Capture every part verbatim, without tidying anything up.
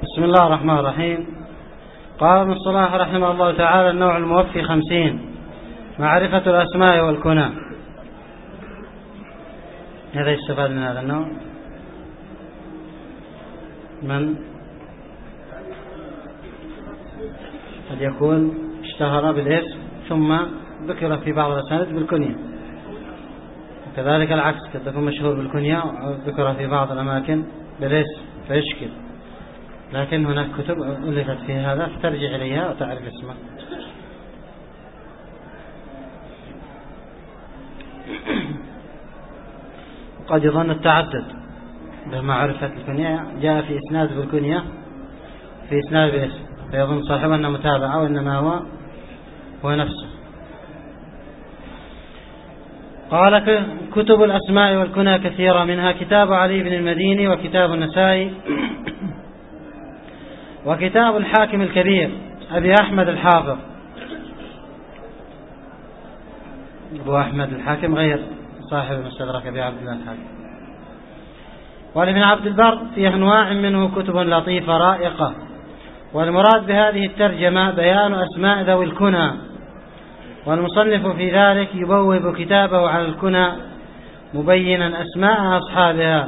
بسم الله الرحمن الرحيم. قال ابن الصلاح رحمه الله تعالى: النوع الموفي خمسين: معرفة الأسماء والكنى. هذا يستفاد من هذا النوع من قد يكون اشتهر بالاسم ثم ذكر في بعض الأسانيد بالكنية، وكذلك العكس قد يكون مشهور بالكنية وذكر في بعض الأماكن بالاسم فيشكل، لكن هناك كتب ألفت في هذا فترجع إليها وتعرف اسمه. قد يظن التعدد بمعرفة الكنية جاء في إسناد بالكنية في إسناد بالاسم، فيظن صاحبه أنه متابعة وإنما هو هو نفسه. قال: كتب الأسماء والكنى كثيرة، منها كتاب علي بن المديني، وكتاب النسائي، وكتاب الحاكم الكبير أبي أحمد الحافظ. أبو أحمد الحاكم غير صاحب المستدرك أبي عبد الله الحاكم. ولابن عبد البر في أنواع منه كتب لطيفة رائقة، والمراد بهذه الترجمة بيان أسماء ذوي الكنى، والمصنف في ذلك يبوب كتابه على الكنى مبينا أسماء أصحابها.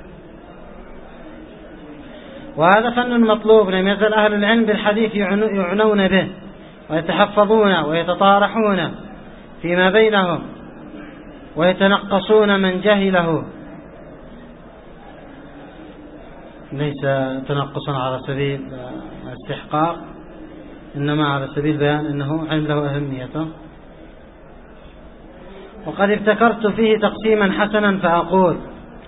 وهذا فن مطلوب، لم يزل أهل العلم بالحديث يعنون به ويتحفظون ويتطارحون فيما بينهم ويتنقصون من جهله، ليس تنقصا على سبيل استحقاق، إنما على سبيل بيان أنه علم له أهميته. وقد ابتكرت فيه تقسيما حسنا فأقول: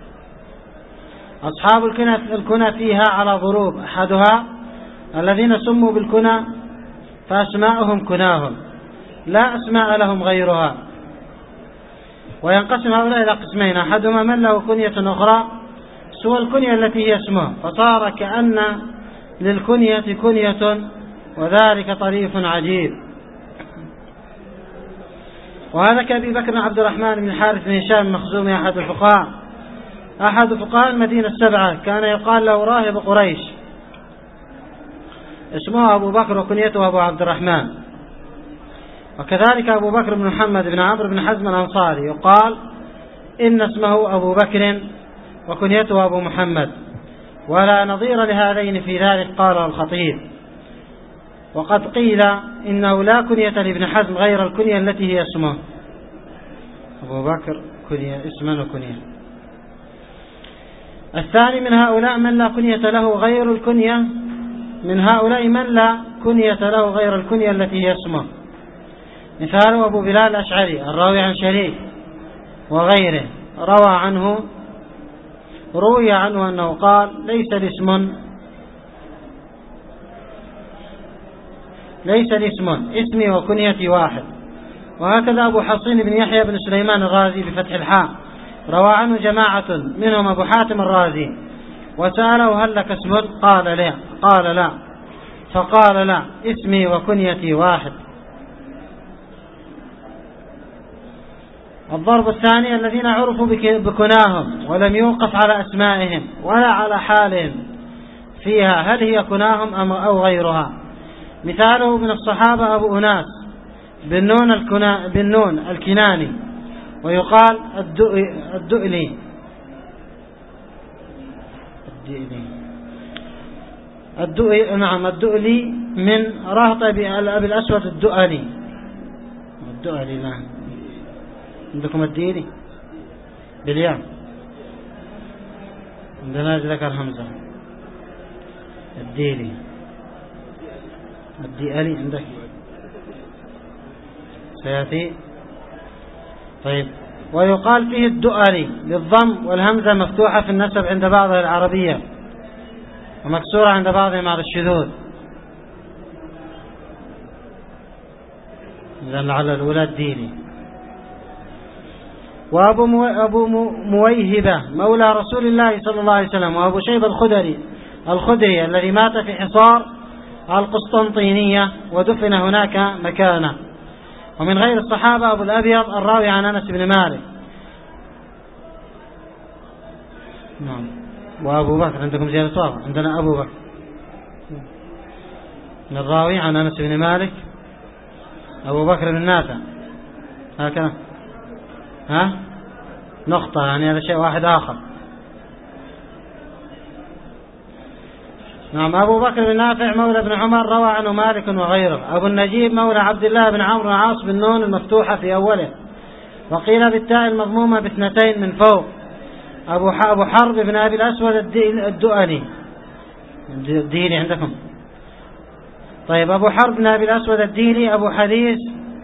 أصحاب الكنى فيها على ضروب، أحدها الذين سموا بالكنى فأسماؤهم كناهم لا أسماء لهم غيرها. وينقسم هؤلاء إلى قسمين: أحدهما من له كنية أخرى سوى الكنية التي هي اسمه، فصار كأن للكنية كنية، وذلك طريف عجيب. وهذا كأبي بكر عبد الرحمن بن الحارث بن هشام المخزومي، أحد الفقهاء أحد فقهاء المدينة السبعة، كان يقال له راهب قريش، اسمه أبو بكر وكنيته أبو عبد الرحمن. وكذلك أبو بكر بن محمد بن عمرو بن حزم الأنصاري، يقال إن اسمه أبو بكر وكنيته أبو محمد، ولا نظير لهذين في ذلك، قال الخطيب. وقد قيل إنه لا كنية لابن حزم غير الكنية التي هي اسمه. أبو بكر كنية اسما وكنية. الثاني من هؤلاء من لا كنية له غير الكنية من هؤلاء من لا كنية له غير الكنية التي هي اسمه، مثاله أبو بلال الأشعري الراوي عن شريك وغيره، روى عنه روي عنه أنه قال: ليس الاسم ليس الاسم اسمي وكنيتي واحد. وهكذا أبو حصين بن يحيى بن سليمان الرازي بفتح الحاء، روى عنه جماعة منهم أبو حاتم الرازي، وسأله: هل لك اسم؟ قال لا قال لا فقال: لا، اسمي وكنيتي واحد. الضرب الثاني: الذين عرفوا بكناهم ولم يوقف على أسمائهم ولا على حالهم فيها، هل هي كناهم أم أو غيرها. مثاله من الصحابة أبو أناس بالنون الكنا بالنون الكناني، ويقال الدؤلي الدؤلي نعم الدؤلي من رهط أبي الأسود الدؤلي الدؤلي نعم. عندكم الديلي بالياء، عندنا ذكر همزة. الديلي الديلي عندك سيأتي. طيب. ويقال فيه الدؤلي بالضم والهمزة مفتوحة في النسب عند بعض العربية، ومكسورة عند بعضهم على الشذوذ، لأن على الأولى الديلي. وأبو مو... أبو مويهبة مولى رسول الله صلى الله عليه وسلم، وأبو شيبة الخدري الخدري الذي مات في حصار القسطنطينية ودفن هناك مكانه. ومن غير الصحابة أبو الأبيض الراوي عن أنس بن مالك. نعم. وأبو بكر عندكم زيادة واضح، عندنا أبو بكر الراوي عن أنس بن مالك أبو بكر بن نافع هكذا. ها نقطة، يعني هذا شيء واحد آخر. نعم. أبو بكر بن نافع مولى بن عمر روى عنه مالك وغيره. أبو النجيب مولى عبد الله بن عمرو العاص بالنون المفتوحة في أوله، وقيل بالتاء المضمومة باثنتين من فوق. أبو أبو حرب بن أبي الأسود الدؤلي الديلي عندكم. طيب أبو حرب بن أبي الأسود الديلي أبو حديث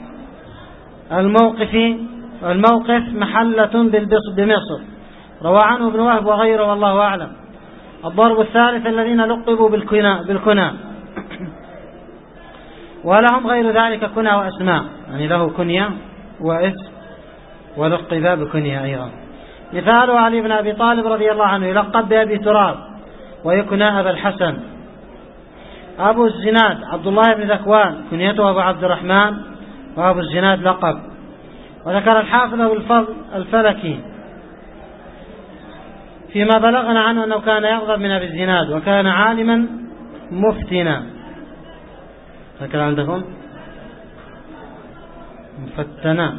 الموقفي الموقف محلة بمصر، روى عنه ابن وهب وغيره والله أعلم. الضرب الثالث الذين لقبوا بالكنى بالكنى ولهم غير ذلك كنى وأسماء، يعني له كنية واسم ولقب بكنية أيضا. مثاله علي بن أبي طالب رضي الله عنه يلقب بأبي تراب ويكنى أبا الحسن. أبو الزناد عبد الله بن ذكوان كنيته أبو عبد الرحمن، وأبو الزناد لقب. وذكر الحافظ أبو الفضل الفلكي فيما بلغنا عنه أنه كان يغضب من أبي الزناد وكان عالما مفتنا. ذكر عندكم مفتنا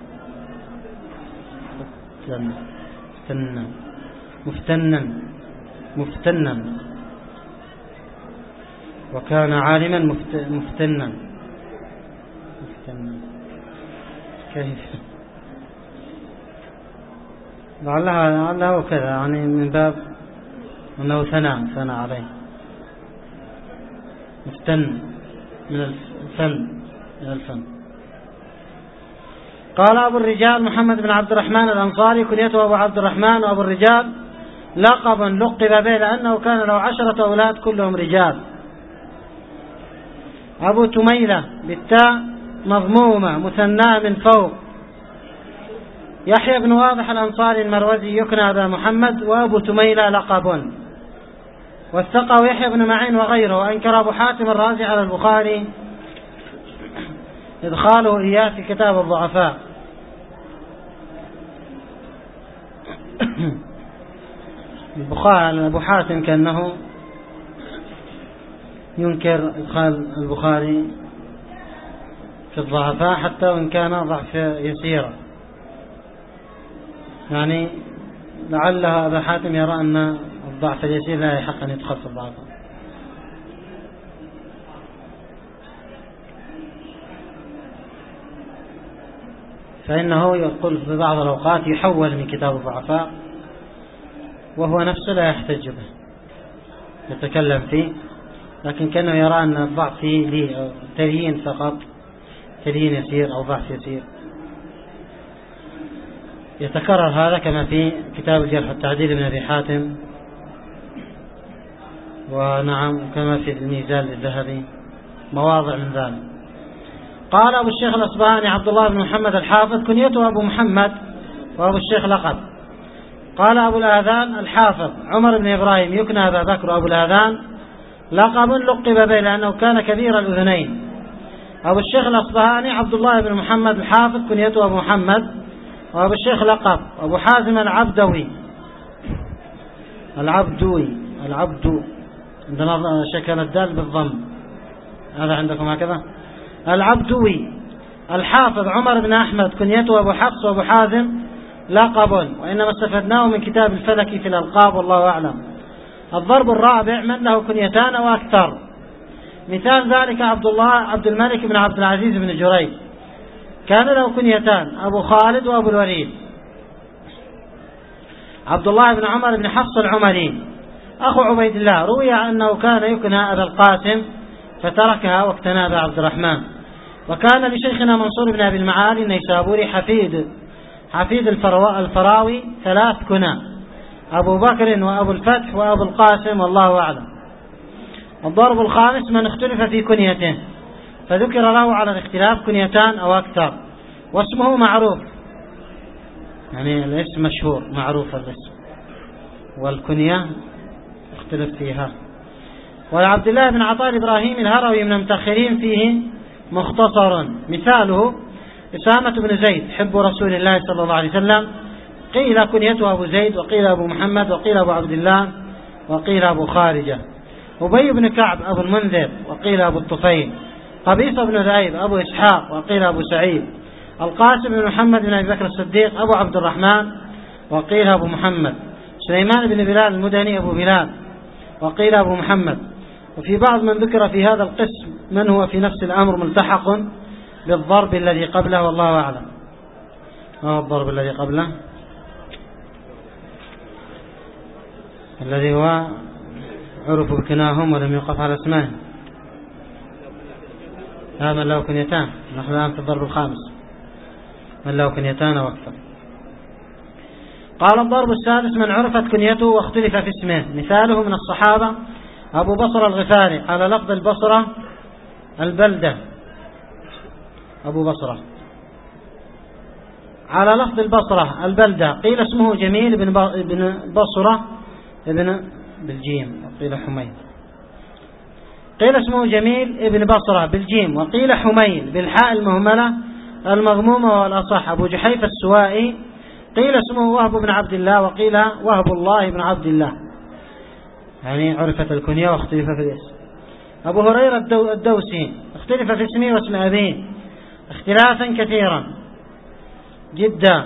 مفتنا مفتنا مفتنا وكان عالما مفتنا مفتنا كيف لعلها لعله كذا، يعني من باب أنه ثنى ثنى عليه. مفتن من الفن من الفن. قال أبو الرجال محمد بن عبد الرحمن الأنصاري كنيته أبو عبد الرحمن، وأبو الرجال لقبا لقب به لأنه كان له عشرة أولاد كلهم رجال. أبو تميلة بالتاء مضمومة مثنى من فوق. يحيى بن واضح الأنصاري المروزي يكنى أبا محمد، وأبو تميلة لقب. واستقى يحيى بن معين وغيره. وأنكر أبو حاتم الرازي على البخاري إدخاله إياه في كتاب الضعفاء. البخاري أبو حاتم كأنه ينكر إدخال البخاري في الضعفاء حتى وإن كان ضعف يسيرا، يعني لعلها أبو حاتم يرى أن الضعف اليسير لا يحق أن يدخل في الضعفاء. فإنه يقول في بعض الأوقات يحول من كتاب الضعفاء وهو نفسه لا يحتج به يتكلم فيه، لكن كأنه يرى أن الضعف فيه ليه تليين فقط، تليين يسير أو ضعف يسير. يتكرر هذا كما في كتاب الجرح والتعديل من أبي حاتم، ونعم كما في الميزان للذهبي مواضع من ذلك. قال أبو الشيخ الأصبهاني عبد الله بن محمد الحافظ كنيته أبو محمد، وأبو الشيخ لقب. قال أبو الآذان الحافظ عمر بن إبراهيم يكنى أبا بكر، وأبو الآذان لقب لقب به لأنه كان كبير الأذنين. أبو الشيخ الأصبهاني عبد الله بن محمد الحافظ كنيته أبو محمد، وأبو الشيخ لقب. أبو حازم العبدوي العبدوي العبد عندنا شكل الدال بالضم، هذا عندكم هكذا. العبدوي الحافظ عمر بن أحمد كنيته أبو حفص، وأبو حازم لقب، وإنما استفدناه من كتاب الفلكي في الألقاب والله أعلم. الضرب الرابع من له كنيتان أو أكثر. مثال ذلك عبد الله عبد الملك بن عبد العزيز بن جريج كان له كنيتان، أبو خالد وأبو الوليد. عبد الله بن عمر بن حفص العمري أخو عبيد الله روي أنه كان يكنى أبا القاسم فتركها واكتنى أبا عبد الرحمن. وكان لشيخنا منصور بن أبي المعالي النيسابوري حفيد حفيد الفراوي ثلاث كنى، أبو بكر وأبو الفتح وأبو القاسم والله أعلم. الضرب الخامس من اختلف في كنيته فذكر له على الاختلاف كنيتان أو أكثر، واسمه معروف، يعني الاسم مشهور معروف الاسم، والكنية اختلف فيها. وعبد الله بن عطاء إبراهيم الهروي من المتأخرين فيه مختصر. مثاله أسامة بن زيد حب رسول الله صلى الله عليه وسلم، قيل كنيته أبو زيد، وقيل أبو محمد، وقيل أبو عبد الله، وقيل أبو خارجة. أبي بن كعب أبو المنذر وقيل أبو الطفيل، قبيصة بن ذئيب أبو إسحاق وقيل أبو سعيد، القاسم بن محمد بن أبي بكر الصديق أبو عبد الرحمن وقيل أبو محمد، سليمان بن بلال المدني أبو بلال وقيل أبو محمد. وفي بعض من ذكر في هذا القسم من هو في نفس الأمر ملتحق بالضرب الذي قبله، والله أعلم. ما هو الضرب الذي قبله؟ الذي هو عرفوا بكناهم ولم يوقف على اسمائهم. هذا من له كنيتان، نحن الآن في الضرب الخامس، من له كنيتان وأكثر. قال الضرب السادس من عرفت كنيته واختلف في اسمه، مثاله من الصحابة أبو بصرة الغفاري على لفظ البصرة البلدة، أبو بصرة على لفظ البصرة البلدة، قيل اسمه جميل بن بصرة ابن بالجيم وقيل حميد، قيل اسمه جميل ابن بصرة بالجيم وقيل حميد بالحاء المهملة المضمومة والأصح. أبو جحيفة السوائي قيل اسمه وهب بن عبد الله وقيل وهب الله بن عبد الله، يعني عرفت الكنية واختلف في الاسم. أبو هريرة الدوسي اختلف في اسمه واسم أبيه اختلافا كثيرا جدا،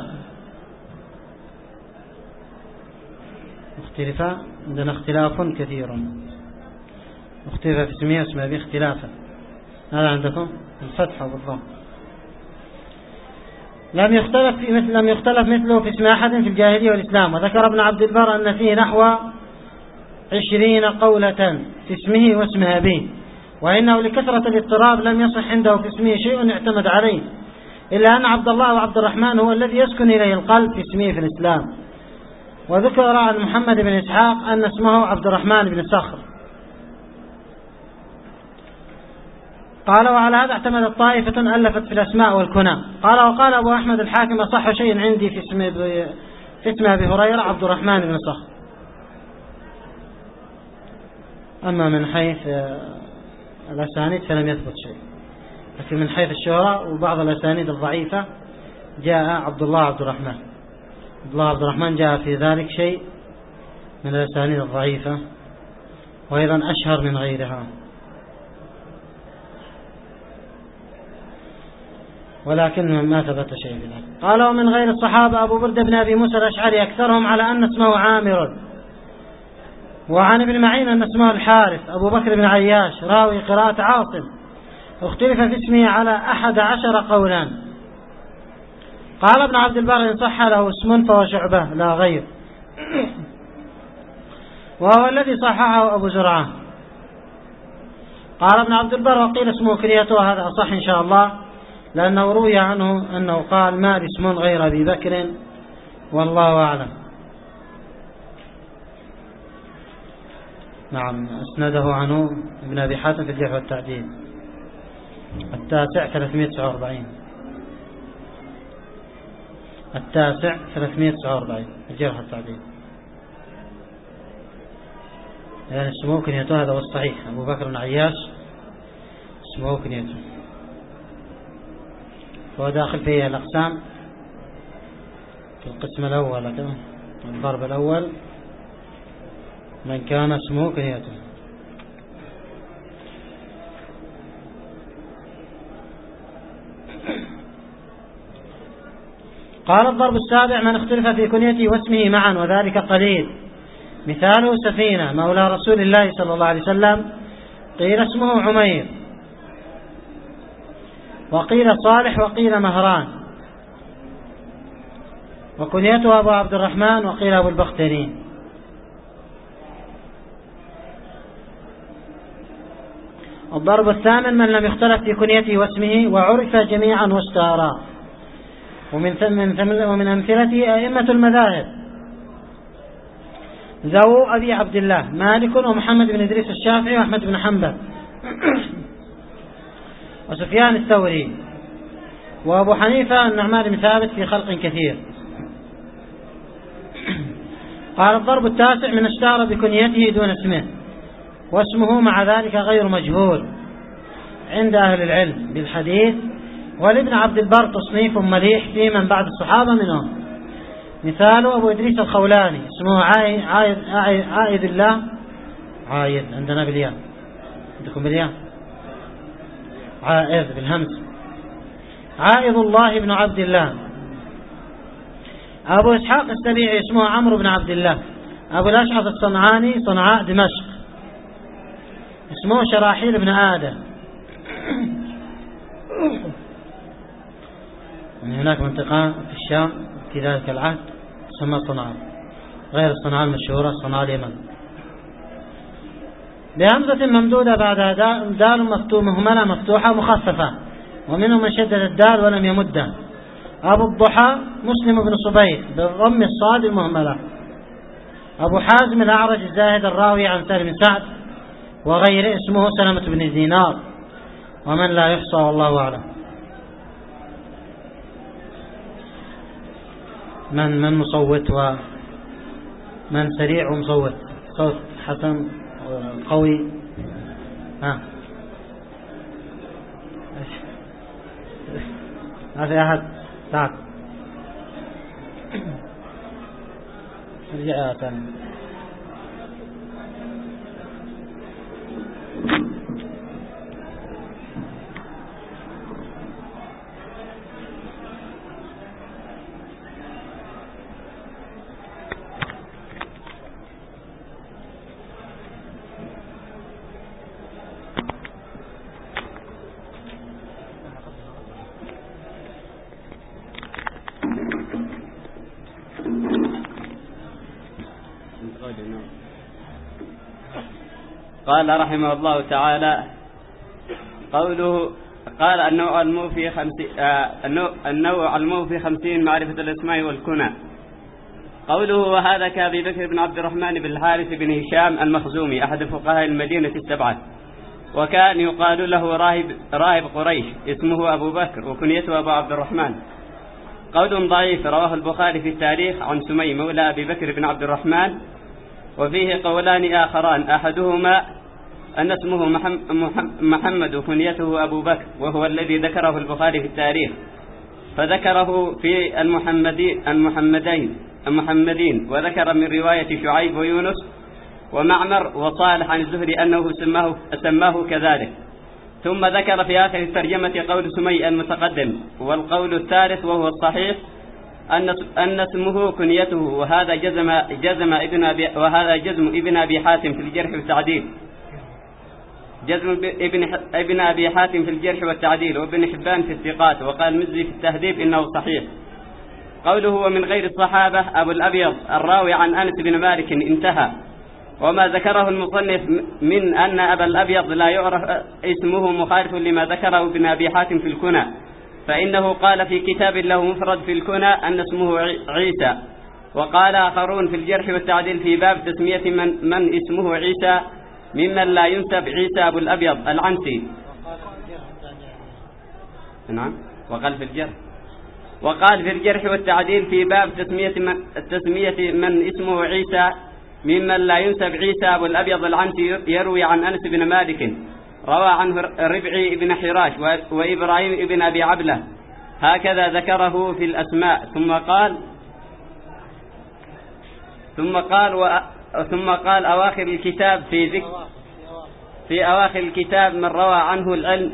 اختلف عندنا اختلاف كثير، اختلف في اسمه واسم أبيه اختلافا، هذا عندكم الفتح والضم. لم يختلف في مثل لم يختلف مثله في اسم أحد في الجاهلية والإسلام. وذكر ابن عبد البر أن فيه نحو عشرين قولة في اسمه واسم أبيه، وإنه لكثرة الاضطراب لم يصح عنده في اسمه شيء يعتمد عليه، إلا أن عبد الله وعبد الرحمن هو الذي يسكن إليه القلب في اسمه في الإسلام. وذكر عن محمد بن إسحاق أن اسمه عبد الرحمن بن صخر. قال وعلى هذا اعتمدت طائفة ألفت في الأسماء والكنى. قال وقال أبو أحمد الحاكم أصح شيء عندي في اسم في اسم أبي هريرة عبد الرحمن بن صخر. أما من حيث الأسانيد فلم يثبت شيء، لكن من حيث الشهرة وبعض الأسانيد الضعيفة جاء عبد الله عبد الرحمن. عبد الله عبد الرحمن جاء في ذلك شيء من الأسانيد الضعيفة، وأيضا أشهر من غيرها، ولكن ما ثبت شيء في ذلك. قال ومن غير الصحابة أبو بردة بن أبي موسى الأشعري أكثرهم على أن اسمه عامر. وعن ابن معين أن اسمه الحارث. أبو بكر بن عياش راوي قراءة عاصم اختلف في اسمه على أحد عشر قولا. قال ابن عبد البر إن صح له اسم فهو شعبة لا غير، وهو الذي صححه أبو زرعة. قال ابن عبد البر وقيل اسمه كنيته، هذا أصح إن شاء الله، لأنه روي عنه أنه قال ما اسم غير أبي بكر والله أعلم. نعم أسنده عنه ابن أبي حاتم في الجرح والتعديل التاسع ثلاثمائة وتسعة وأربعين، التاسع ثلاثمائة وتسعة وأربعين الجرح والتعديل، يعني اسمه كنيته، هذا هو الصحيح. أبو بكر بن عياش اسمه كنيته، هو داخل فيه الأقسام في القسم الأول، الضرب الأول من كان اسمه كنيته. قال الضرب السابع من اختلف في كنيته واسمه معا وذلك قليل، مثاله سفينة مولى رسول الله صلى الله عليه وسلم قيل اسمه عمير وقيل صالح وقيل مهران، وكنيته أبو عبد الرحمن وقيل أبو البختري. الضرب الثامن من لم يختلف في كنيته واسمه وعرف جميعا واشتهرا. ومن ومن أمثلته أئمة المذاهب ذو أبي عبد الله مالك ومحمد بن إدريس الشافعي وأحمد بن حنبل وسفيان الثوري وأبو حنيفة النعمان بن ثابت في خلق كثير. قال الضرب التاسع من اشتهر بكنيته دون اسمه واسمه مع ذلك غير مجهول عند أهل العلم بالحديث. ولابن عبد البر تصنيف مليح في من بعد الصحابة منهم، مثاله أبو إدريس الخولاني اسمه عائد, عائد, عائد الله عايد عندنا بالياء، عندكم بالياء؟ عائذ بالهمز. عائذ الله بن عبد الله. أبو إسحاق السبيعي اسمه عمرو بن عبد الله. أبو الأشعث الصنعاني صنعاء دمشق اسمه شراحيل بن آدم. من هناك منطقة في الشام في ذلك العهد تسمى صنعاء، غير الصنعاء المشهورة صنعاء اليمن. بهمزة ممدودة بعدها دال مفتوحة مهملة مفتوحة مخففة، ومنهم من شدد الدال ولم يمدها. أبو الضحى مسلم بن صبيح بالضم الصاد المهملة. أبو حازم الأعرج الزاهد الراوي عن سالم بن سعد وغيره اسمه سلمة بن دينار، ومن لا يحصى والله أعلم. من من مصوت ومن سريع ومصوت، صوت حسن قوي. ها ما في أحد؟ تعال ارجع ثاني. قال رحمه الله تعالى: قوله قال النوع المو في خمسين النوع المو في خمسين معرفة الأسماء والكنى. قوله: وهذا كأبي بكر بن عبد الرحمن بن الحارث بن هشام المخزومي أحد فقهاء المدينة السبعة، وكان يقال له راهب راهب قريش، اسمه أبو بكر وكنيته أبو عبد الرحمن. قول ضعيف رواه البخاري في التاريخ عن سمي مولى أبي بكر بن عبد الرحمن، وفيه قولان آخران، أحدهما أن اسمه محمد وكنيته أبو بكر، وهو الذي ذكره البخاري في التاريخ، فذكره في المحمدين المحمدين المحمدين وذكر من رواية شعيب ويونس ومعمر وصالح عن الزهري أنه سماه, سماه كذلك. ثم ذكر في آخر الترجمة قول سمي المتقدم. والقول الثالث وهو الصحيح أن أن اسمه كنيته، وهذا جزم جزم ابن أبي وهذا جزم ابن أبي حاتم في الجرح والتعديل جزم ابن ابن أبي حاتم في الجرح والتعديل وابن حبان في الثقات، وقال المزي في التهذيب إنه صحيح. قوله ومن غير الصحابة أبو الأبيض الراوي عن أنس بن مالك انتهى. وما ذكره المصنف من أن أبا الأبيض لا يعرف اسمه مخالف لما ذكره ابن أبي حاتم في الكنى، فإنه قال في كتاب له مفرد في الكنى أن اسمه عيسى. وقال آخرون في الجرح والتعديل في باب تسمية من, من اسمه عيسى ممن لا ينسب عيسى أبو الأبيض العنسي. نعم. وقال في الجرح وقال في الجرح والتعديل في باب تسمية من, تسمية من اسمه عيسى ممن لا ينسب عيسى أبو الأبيض العنسي، يروي عن أنس بن مالك، روى عنه ربعي بن حراش وإبراهيم بن أبي عبلة، هكذا ذكره في الأسماء. ثم قال ثم قال و ثم قال أواخر الكتاب في ذكر في أواخر الكتاب من روى عنه العلم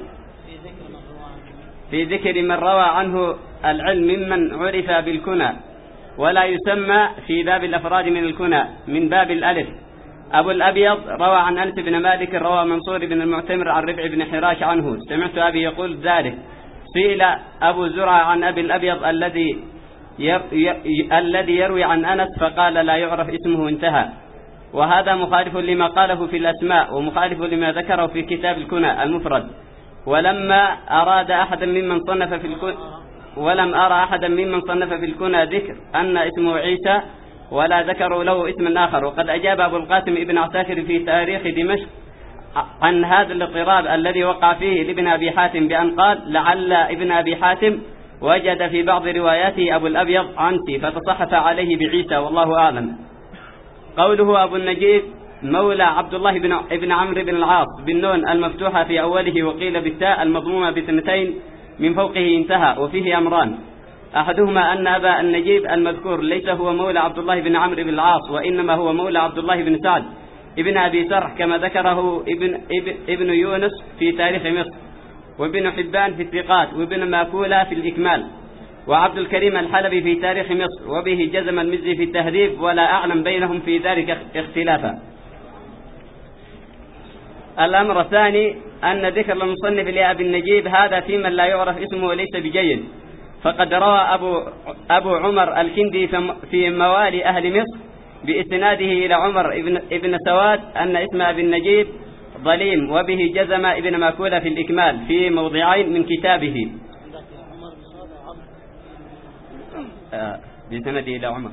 في ذكر من روى عنه العلم ممن عرف بالكنى، ولا يسمى في باب الأفراد من الكنى من باب الألف. أبو الأبيض روى عن أنس بن مالك، روى منصور بن المعتمر عن ربع بن حراش عنه، سمعت أبي يقول ذلك. سئل أبو زرع عن أبي الأبيض الذي ير ي... الذي يروي عن أنس فقال لا يعرف اسمه، انتهى. وهذا مخالف لما قاله في الأسماء، ومخالف لما ذكره في كتاب الكنى المفرد. ولما أراد أحدا ممن صنف في الكنى ولم أرى أحدا ممن صنف في الكنى ذكر أن اسمه عيسى، ولا ذكروا له اسما آخر. وقد أجاب أبو القاسم ابن عساكر في تاريخ دمشق عن هذا الاضطراب الذي وقع فيه لابن أبي حاتم بأن قال لعل ابن أبي حاتم وجد في بعض رواياته أبو الأبيض عنسي فتصحف عليه بعيسى، والله أعلم. قوله أبو النجيب مولى عبد الله بن ابن عمرو بن العاص بالنون المفتوحة في أوله، وقيل بالتاء المضمومة باثنتين من فوقه، انتهى. وفيه أمران، أحدهما أن أبا النجيب المذكور ليس هو مولى عبد الله بن عمرو بن العاص، وإنما هو مولى عبد الله بن سعد ابن أبي سرح كما ذكره ابن, ابن, ابن يونس في تاريخ مصر، وابن حبان في الثقات، وابن ماكولة في الإكمال، وعبد الكريم الحلبي في تاريخ مصر، وبه جزم المزي في التهذيب، ولا أعلم بينهم في ذلك اختلافا. الأمر الثاني أن ذكر المصنف لأبي النجيب هذا في من لا يعرف اسمه وليس بجيد، فقد روى أبو, أبو عمر الكندي في موالي أهل مصر بإسناده إلى عمر ابن, ابن سواد أن اسم أبي النجيب ظليم، وبه جزم ابن ماكولة في الإكمال في موضعين من كتابه. آه بسنده إلى عمر.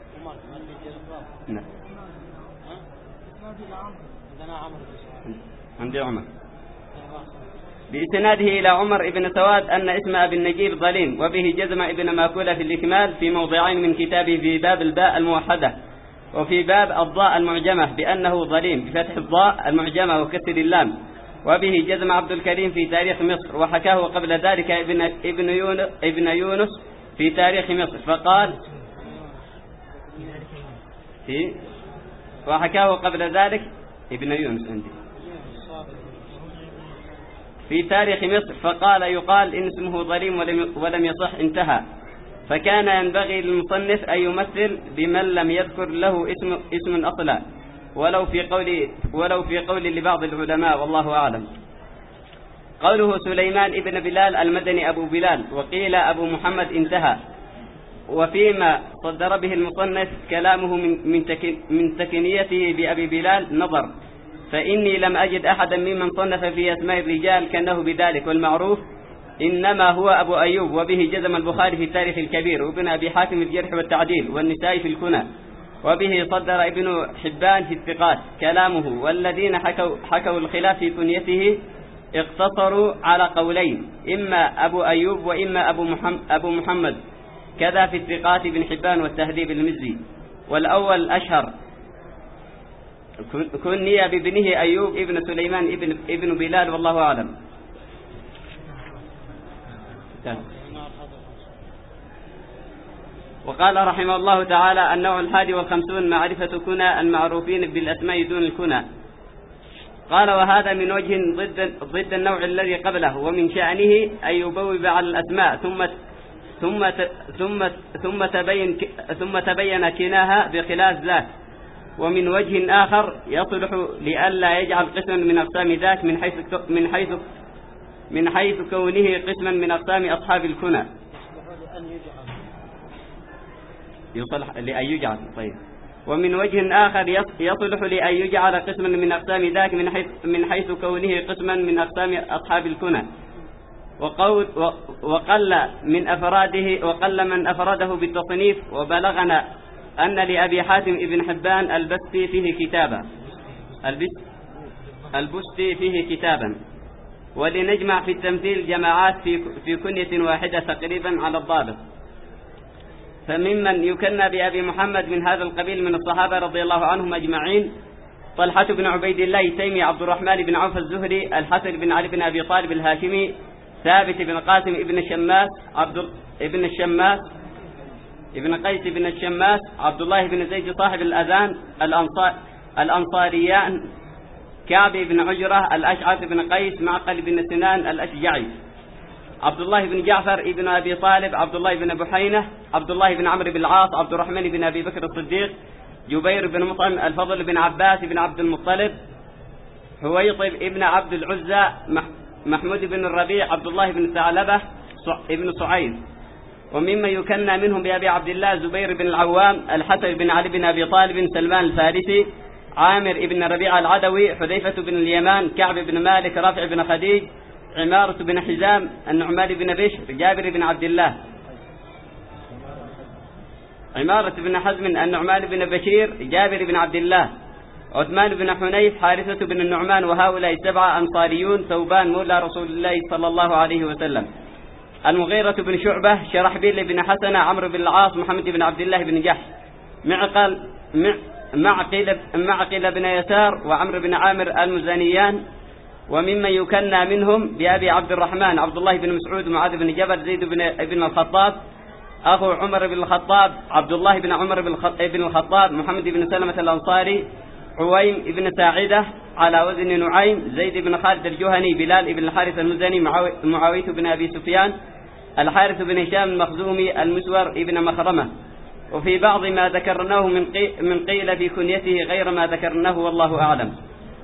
نعم. عندي عمر. بإسناده إلى عمر ابن سواد أن اسم أبي النجيب ظليم، وبه جزم ابن ماكولة في الإكمال في موضعين من كتابه، في باب الباء الموحدة وفي باب الضاء المعجمة بأنه ظليم بفتح الضاء المعجمة وكسر اللام، وبه جزم عبد الكريم في تاريخ مصر، وحكاه قبل ذلك ابن, ابن, يونس, ابن يونس في تاريخ مصر فقال في وحكاه قبل ذلك ابن يونس عندي في تاريخ مصر فقال يقال إن اسمه ظليم ولم يصح، انتهى. فكان ينبغي للمصنف أن يمثل بمن لم يذكر له اسم, اسم أصلا ولو في قول ولو في قول لبعض العلماء، والله أعلم. قوله سليمان ابن بلال المدني أبو بلال، وقيل أبو محمد، انتهى. وفيما صدر به المصنف كلامه من, من, تك من تكنيته بأبي بلال نظر، فإني لم أجد أحدا ممن صنف في أسماء الرجال كأنه بذلك، والمعروف إنما هو أبو أيوب، وبه جزم البخاري في التاريخ الكبير، وابن أبي حاتم في الجرح والتعديل، والنسائي في الكنى، وبه صدر ابن حبان في الثقات كلامه. والذين حكوا, حكوا الخلاف في كنيته اقتصروا على قولين، إما أبو أيوب وإما أبو محمد, أبو محمد كذا في الثقات ابن حبان والتهذيب المزي، والأول أشهر كني بابنه أيوب ابن سليمان ابن, ابن بلال، والله أعلم. وقال رحمه الله تعالى: النوع الحادي والخمسون معرفة كنى المعروفين بالأسماء دون الكنى. قال: وهذا من وجه ضد, ضد النوع الذي قبله، ومن شأنه أن يبوب على الأسماء ثم ثم ثم ثم تبين ثم تبين كناها بخلاف ذاك. ومن وجه آخر يصلح لئلا يجعل قسما من أقسام ذاك من حيث من حيث من حيث كونه قسما من أقسام أصحاب الكنى. يصلح لأن يجعل طيب. ومن وجه آخر يصلح لأن يجعل قسما من أقسام ذاك من حيث من حيث كونه قسما من أقسام أصحاب الكنى. وقول وقل من أفراده وقل من أفراده بالتصنيف. وبلغنا أن لأبي حاتم ابن حبان البستي فيه كتابا البستي فيه كتابا ولنجمع في التمثيل جماعات في في كنية واحدة تقريبا على الضابط. فممن يكنى بأبي محمد من هذا القبيل من الصحابة رضي الله عنهم أجمعين: طلحة بن عبيد الله التيمي، عبد الرحمن بن عوف الزهري، الحسن بن علي بن أبي طالب الهاشمي، ثابت بن قاسم ابن الشماس، عبد ابن الشماس ابن قيس بن الشماس، عبد الله بن زيد صاحب الأذان الأنصار الأنصاريان، كعب بن عجرة، الأشعث بن قيس، معقل بن سنان الأشجعي، عبد الله بن جعفر ابن أبي طالب، عبد الله بن بحينة، عبد الله بن عمرو بن العاص، عبد الرحمن بن أبي بكر الصديق، جبير بن مطعم، الفضل بن عباس بن عبد المطلب، حويطب ابن عبد العزى، محمود بن الربيع، عبد الله بن ثعلبة ابن سعيد. ومما يكنى منهم بأبي عبد الله: زبير بن العوام، الحسن بن علي بن أبي طالب، سلمان الفارسي، عامر بن ربيعة العدوي، حذيفة بن اليمان، كعب بن مالك، رافع بن خديج، عمارة بن حزام، النعمان بن بشر، جابر بن عبد الله، عمارة بن حزم، النعمان بن بشير، جابر بن عبد الله، عثمان بن حنيف، حارثة بن النعمان. وهؤلاء سبعة أنصاريون، ثوبان مولى رسول الله صلى الله عليه وسلم، المغيرة بن شعبة، شرحبيل بن حسنة، عمرو بن العاص، محمد بن عبد الله بن جحش، معقل معقل معقل بن يسار، وعمرو بن عامر المزنيان. وممن يكنى منهم بأبي عبد الرحمن: عبد الله بن مسعود، معاذ بن جبل، زيد بن ابن الخطاب، أخو عمر بن الخطاب، عبد الله بن عمر بن الخطاب، محمد بن سلمة الأنصاري، عويم ابن ساعدة على وزن نعيم، زيد بن خالد الجهني، بلال بن الحارث المزني، معاوية بن أبي سفيان، الحارث بن هشام المخزومي، المسور ابن مخرمة. وفي بعض ما ذكرناه من من قيل في كنيته غير ما ذكرناه والله أعلم.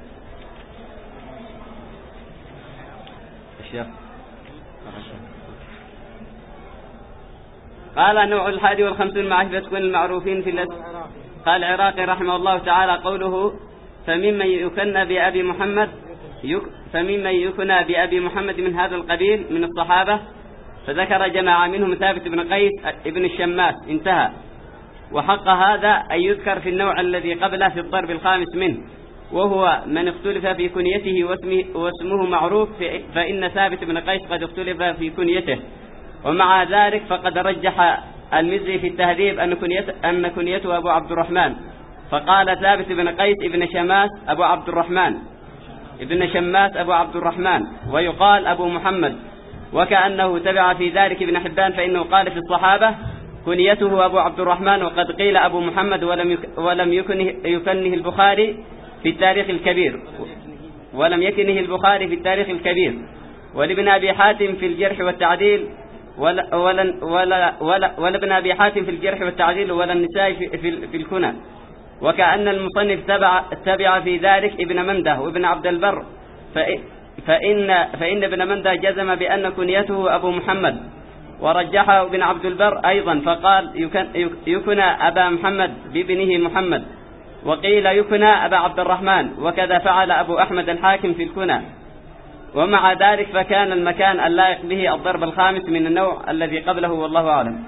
قال النوع الحادي والخمسون معرفة كل المعروفين في الأسماء. قال العراقي رحمه الله تعالى قوله فممن يكنى بأبي محمد يك فممن يكنى بأبي محمد من هذا القبيل من الصحابة، فذكر جماعة منهم ثابت بن قيس ابن الشماس انتهى. وحق هذا أن يذكر في النوع الذي قبله في الضرب الخامس منه، وهو من اختلف في كنيته واسمه, واسمه معروف، فإن ثابت بن قيس قد اختلف في كنيته. ومع ذلك فقد رجح المزي في التهذيب أن كنيته, أن كنيته أبو عبد الرحمن، فقال ثابت بن قيس ابن شماس أبو عبد الرحمن ابن شماس أبو عبد الرحمن، ويقال أبو محمد. وكأنه تبع في ذلك ابن حبان، فإنه قال في الصحابة كنيته أبو عبد الرحمن، وقد قيل أبو محمد ولم ولم يكنه, يكنه البخاري في التاريخ الكبير ولم يكنه البخاري في التاريخ الكبير ولابن أبي حاتم في الجرح والتعديل ولا ولا ولا ولا, ولا ابن أبي حاتم في الجرح والتعديل ولا النسائي في, في, في الكنى. وكأن المصنف تبع, تبع في ذلك ابن منده وابن عبد البر، فإن, فإن ابن منده جزم بأن كنيته أبو محمد، ورجحه ابن عبد البر أيضا فقال يكنى أبا محمد بابنه محمد، وقيل يكنى أبا عبد الرحمن، وكذا فعل أبو أحمد الحاكم في الكنى. ومع ذلك فكان المكان اللائق به الضرب الخامس من النوع الذي قبله والله أعلم.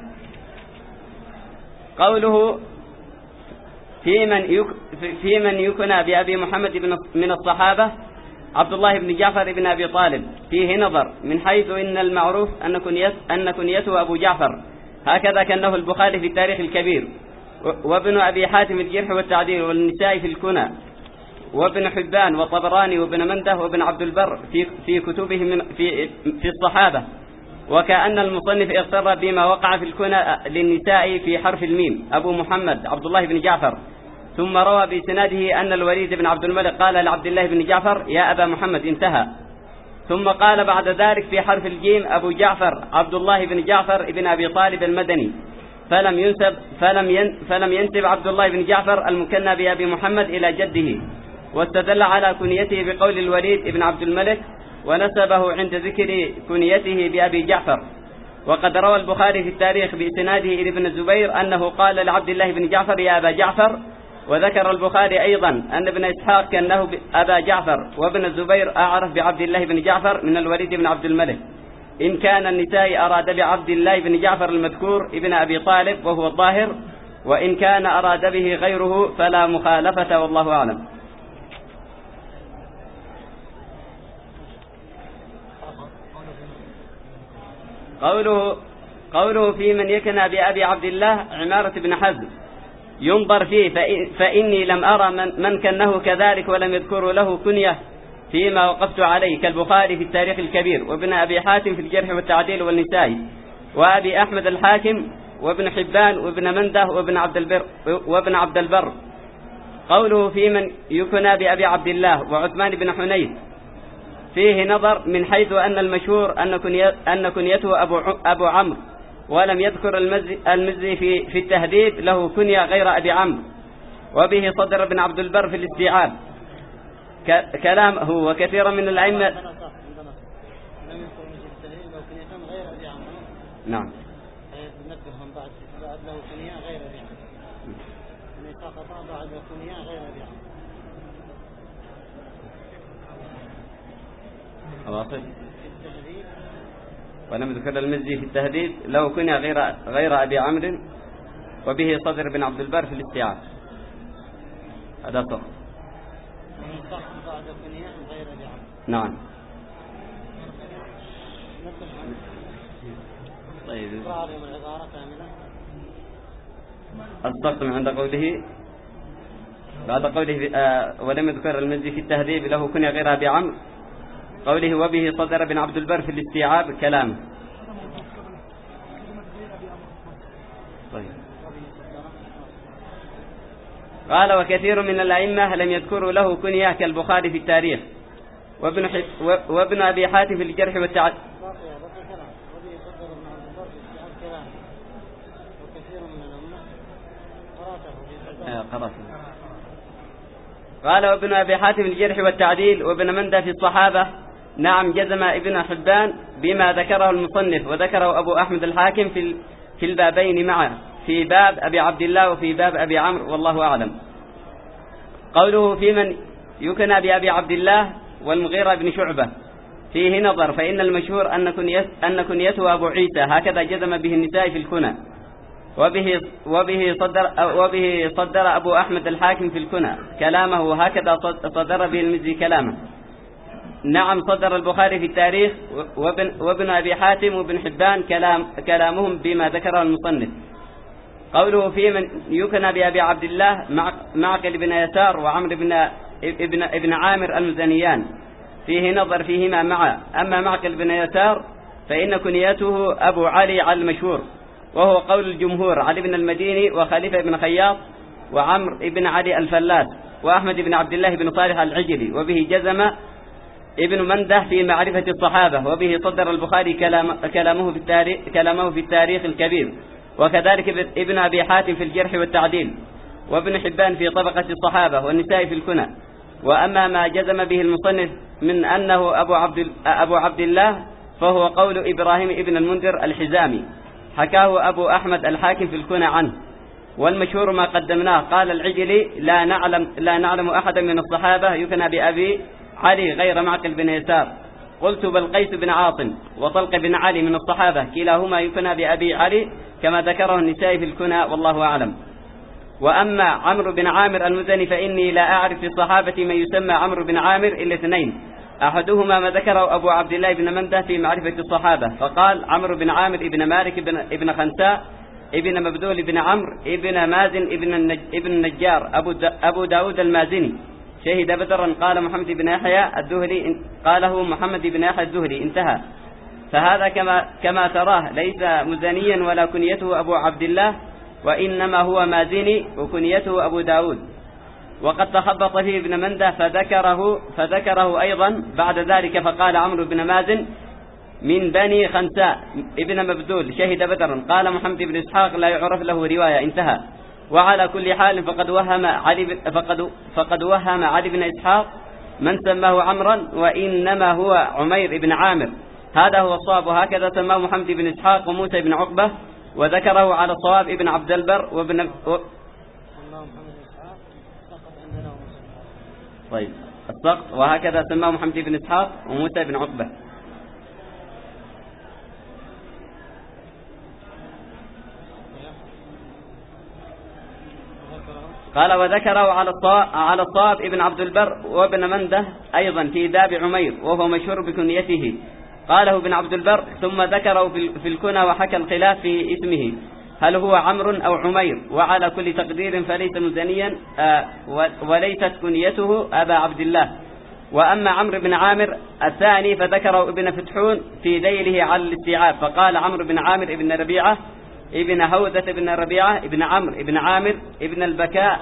قوله في من, يك في من يكنى بأبي محمد من الصحابة عبد الله بن جعفر بن أبي طالب، فيه نظر من حيث إن المعروف أن كنيته, أن كنيته أبو جعفر، هكذا كأنه البخاري في التاريخ الكبير، وابن أبي حاتم الجرح والتعديل والنسائي في الكنى، وابن حبان وطبراني وابن منده وابن عبد البر في, في كتبهم من في, في الصحابة. وكأن المصنف اغتر بما وقع في الكنى للنساء في حرف الميم أبو محمد عبد الله بن جعفر، ثم روى بسناده أن الوليد بن عبد الملك قال لعبد الله بن جعفر يا أبا محمد انتهى. ثم قال بعد ذلك في حرف الجيم أبو جعفر عبد الله بن جعفر ابن أبي طالب المدني، فلم ينسب, فلم ين فلم ينسب عبد الله بن جعفر المكنى بأبي محمد إلى جده، واستدل على كنيته بقول الوليد بن عبد الملك، ونسبه عند ذكر كنيته بأبي جعفر. وقد روى البخاري في التاريخ بإسناده إلى ابن الزبير أنه قال لعبد الله بن جعفر يا أبا جعفر. وذكر البخاري أيضا أن ابن إسحاق كأنه أبا جعفر، وابن الزبير أعرف بعبد الله بن جعفر من الوليد بن عبد الملك، إن كان النساء أراد بعبد الله بن جعفر المذكور ابن أبي طالب وهو الظاهر، وإن كان أراد به غيره فلا مخالفة والله أعلم. قوله, قوله في من يكنى بأبي عبد الله عمارة بن حزم ينظر فيه، فإني لم أرى من, من كنه كذلك ولم يذكر له كنية فيما وقفت عليه، كالبخاري في التاريخ الكبير، وابن أبي حاتم في الجرح والتعديل والنسائي، وأبي أحمد الحاكم، وابن حبان، وابن منده، وابن عبد البر, وابن عبد البر. قوله في من يكنى بأبي عبد الله وعثمان بن حنيف فيه نظر من حيث أن المشهور أن كنيته أبو, أبو عمرو، ولم يذكر المزي في, في التهذيب له كنية غير أبي عمرو، وبه صدر ابن عبد البر في الاستيعاب كلامه. وكثير من الأئمة نعم واصل. ولم يذكر المزي في التهذيب له كنية غير غير أبي عمرو، وبه صدر بن عبد البر في الاستيعاب. هذا صح. نعم. طيب. الصقم عند قوله بعد قوله آه ولم يذكر المزي في التهذيب له كنية غير أبي عمرو، قوله وبه صدر بن عبد البر في الاستيعاب كلامه. طيب. قال وكثير من الأئمة لم يذكروا له كنية كالبخاري في التاريخ وابن, وابن أبي حاتم في الجرح والتعديل. قال وابن أبي حاتم في الجرح والتعديل وابن مندة في الصحابة. نعم جزم ابن حبان بما ذكره المصنف وذكره أبو أحمد الحاكم في في البابين معه، في باب أبي عبد الله وفي باب أبي عمرو، والله أعلم. قوله في من يكنى بأبي عبد الله والمغيرة بن شعبة فيه نظر، فإن المشهور أن كنيته أبو عيسى، هكذا جزم به النساء في الكنى، وبه وبه صدر وبه صدر أبو أحمد الحاكم في الكنى كلامه، هكذا صدر به المزي كلامه. نعم صدر البخاري في التاريخ وابن, وابن أبي حاتم وابن حبان كلام كلامهم بما ذكره المصنف. قوله في من يكنى بأبي عبد الله معقل بن يسار وعمر بن ابن, ابن عامر المزنيان فيه نظر فيهما معا. أما معقل بن يسار فإن كنيته أبو علي على المشهور، وهو قول الجمهور علي بن المديني وخليفة بن خياط وعمر بن علي الفلاس وأحمد بن عبد الله بن صالح العجلي، وبه جزم ابن منده في معرفة الصحابة، وبه صدر البخاري كلام كلامه في التاريخ كلامه في التاريخ الكبير، وكذلك ابن أبي حاتم في الجرح والتعديل، وابن حبان في طبقة الصحابة والنساء في الكنى. وأما ما جزم به المصنف من أنه أبو عبد أبو عبد الله فهو قول إبراهيم ابن المنذر الحزامي، حكاه أبو أحمد الحاكم في الكنى عنه. والمشهور ما قدمناه. قال العجلي لا نعلم لا نعلم أحدا من الصحابة يكنى بأبي علي غير معقل بن يسار. قلت بل قيس بن عاصم وطلق بن علي من الصحابة كلاهما يكنى بأبي علي كما ذكره النسائي في الكنى، والله أعلم. وأما عمرو بن عامر المزني فإني لا أعرف في الصحابة من يسمى عمرو بن عامر إلا اثنين، أحدهما ما ذكره أبو عبد الله بن منده في معرفة الصحابة، فقال عمرو بن عامر ابن مالك ابن, ابن خنساء ابن مبدول ابن عمرو ابن مازن ابن, النج ابن النجار أبو, دا أبو داود المازني شهد بدرا. قال محمد بن يحيى الذهلي قاله محمد بن يحيى الذهلي، انتهى. فهذا كما, كما تراه ليس مزنيا ولا كنيته أبو عبد الله، وإنما هو مازني وكنيته أبو داود. وقد تخبط فيه ابن منده فذكره, فذكره أيضا بعد ذلك، فقال عمرو بن مازن من بني خنساء ابن مبدول شهد بدرا. قال محمد بن إسحاق لا يعرف له رواية، انتهى. وعلى كل حال فقد وهم علي فقد فقد وهم علي بن إسحاق من سماه عمرا، وإنما هو عمير بن عامر، هذا هو الصواب. وهكذا سماه محمد بن إسحاق وموسى بن عقبة، وذكره على الصواب ابن عبد البر وابن و... طيب السقط. وهكذا سماه محمد بن إسحاق وموسى بن عقبة. قال وذكره على الصواب على الصواب ابن عبد البر وابن منده أيضا في باب عمير، وهو مشهور بكنيته. قاله ابن عبد البر ثم ذكره في الكنى وحكى الخلاف في اسمه، هل هو عمرو أو عمير، وعلى كل تقدير فليس مزنيا وليست كنيته أبا عبد الله. وأما عمرو بن عامر الثاني فذكره ابن فتحون في ذيله على الاستيعاب، فقال عمرو بن عامر ابن ربيعة ابن هوذة ابن ربيعة ابن عمرو ابن عامر ابن البكاء،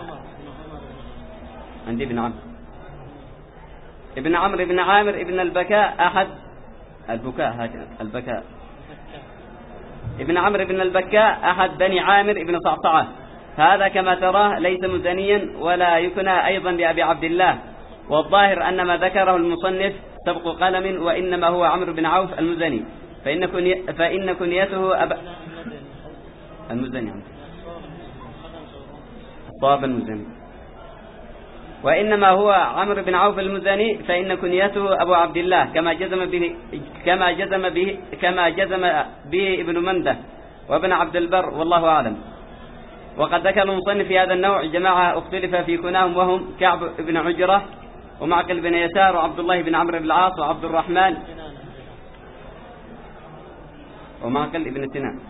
عندي ابن عمرو ابن عمرو ابن عامر ابن البكاء أحد البكاء هكذا البكاء ابن عمرو ابن البكاء أحد بني عامر ابن صعصعة. هذا كما تراه ليس مزنيا ولا يكنى أيضا بأبي عبد الله، والظاهر أن ما ذكره المصنف سبق قلم، وإنما هو عمرو بن عوف المزني، فإن, كني فإن كنيته أب... المزني الصواب المزني، وإنما هو عمرو بن عوف المزني، فإن كنيته أبو عبد الله كما جزم به كما جزم به كما جزم به ابن منده وابن عبد البر، والله أعلم. وقد ذكر المصنف في هذا النوع جماعة اختلف في كناهم، وهم كعب بن عجرة ومعقل بن يسار وعبد الله بن عمرو بن العاص وعبد الرحمن ومعقل بن سنان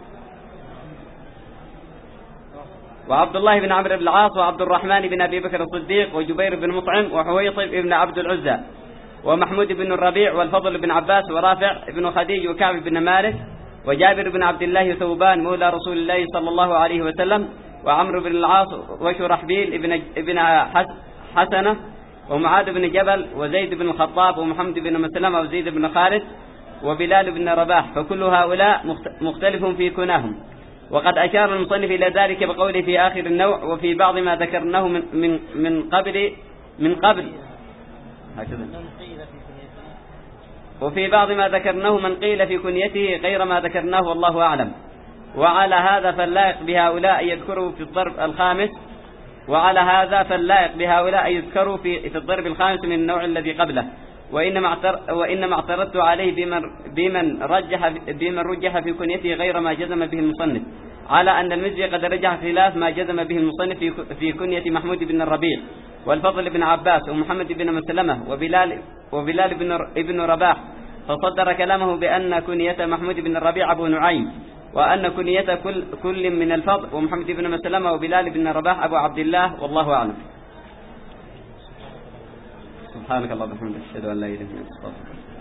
وعبد الله بن عمرو بن العاص وعبد الرحمن بن أبي بكر الصديق وجبير بن مطعم وحويطب بن عبد العزى ومحمود بن الربيع والفضل بن عباس ورافع بن خديج وكعب بن مالك وجابر بن عبد الله ثوبان مولى رسول الله صلى الله عليه وسلم وعمرو بن العاص وشرحبيل ابن ابن حسنة ومعاذ بن جبل وزيد بن الخطاب ومحمد بن مسلمة وزيد بن خالد وبلال بن رباح، فكل هؤلاء مختلف في كناهم. وقد أشار المصنف إلى ذلك بقوله في آخر النوع: وفي بعض ما ذكرناه من من من قبل من قبل هكذا وفي بعض ما ذكرناه من قيل في كنيته غير ما ذكرناه والله أعلم. وعلى هذا فاللائق بهؤلاء يذكروا في الضرب الخامس وعلى هذا فاللائق بهؤلاء يذكروا في في الضرب الخامس من النوع الذي قبله. وإنما اعتر وإنما اعترضت عليه بمن بمن رجح بمن رجح في كنيته غير ما جزم به المصنف، على أن المزي قد رجح خلاف ما جزم به المصنف في في كنية محمود بن الربيع والفضل بن عباس ومحمد بن مسلمة وبلال وبلال بن ابن رباح، فصدر كلامه بأن كنية محمود بن الربيع أبو نعيم، وأن كنية كل كل من الفضل ومحمد بن مسلمة وبلال بن رباح أبو عبد الله، والله أعلم. سبحانك اللهم وبحمدك أشهد أن لا إله إلا أنت أستغفرك.